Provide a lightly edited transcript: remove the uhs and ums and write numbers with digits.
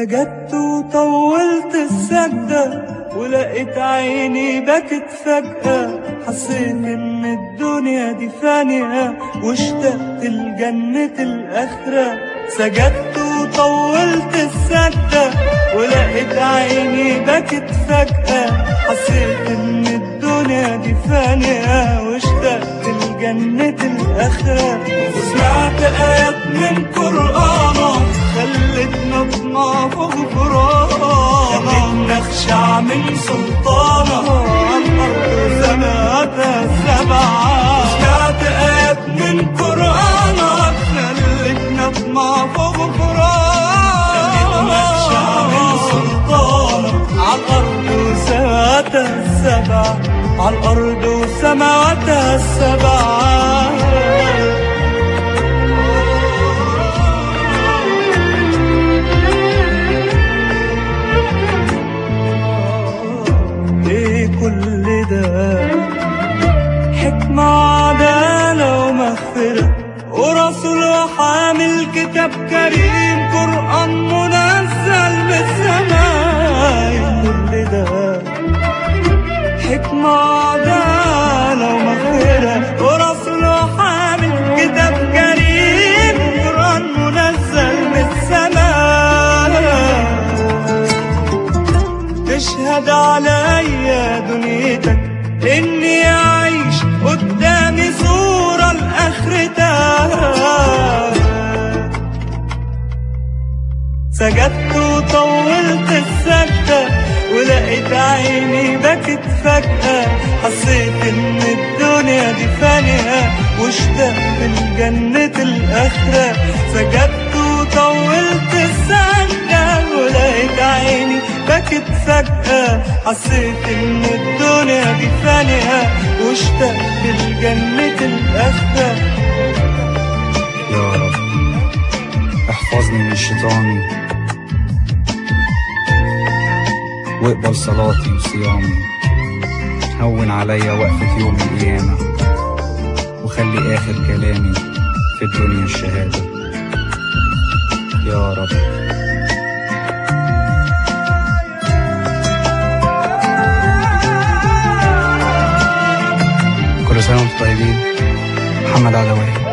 سجدت وطولت السجدة ولقيت عيني بكت فجأة، حسيت ان الدنيا دي فانية واشتقت لجنة الآخرة. سجدت وطولت السجدة ولقيت عيني بكت فجأة، حسيت ان الدنيا دي فانية واشتقت لجنة الآخرة. وسمعت آيات من قرآنك خلتنا اطمع في غفرانك، خلتنا اخشع من سلطانك على الأرض سماواتها السبعة. سمعت آيات من قرآنك خلتنا اطمع في غفرانك، خلتنا اخشع من سلطانك على الأرض وسماواتها السبعة، على الأرض وسماواتها السبعة. كل ده حكمة وعدالة ومغفرة، ورسول وحامل كتاب كريم، قرآن منزل من السماء. كل ده حكمة وعدالة ومغفرة، ورسول وحامل كتاب كريم، قرآن منزل من السماء. تشهد عليا دنيتك إني أعيش قدامي صورة لآخرتك. سجدت وطولت السجدة ولقيت عيني بكت فجأة، حسيت إن الدنيا دي فانية واشتقت لجنة الآخرة. سجدت وطولت السجدة ولقيت عيني بكت فجأة، حسيت إن الدنيا دي فانية واشتقت لجنة الآخرة. يا رب احفظني من شيطاني، واقبل صلاتي وصيامي، هون عليا وقفة يوم القيامة، وخلي آخر كلامي في الدنيا الشهادة. يا رب. كل سنة وانتم طيبين. محمد علوي.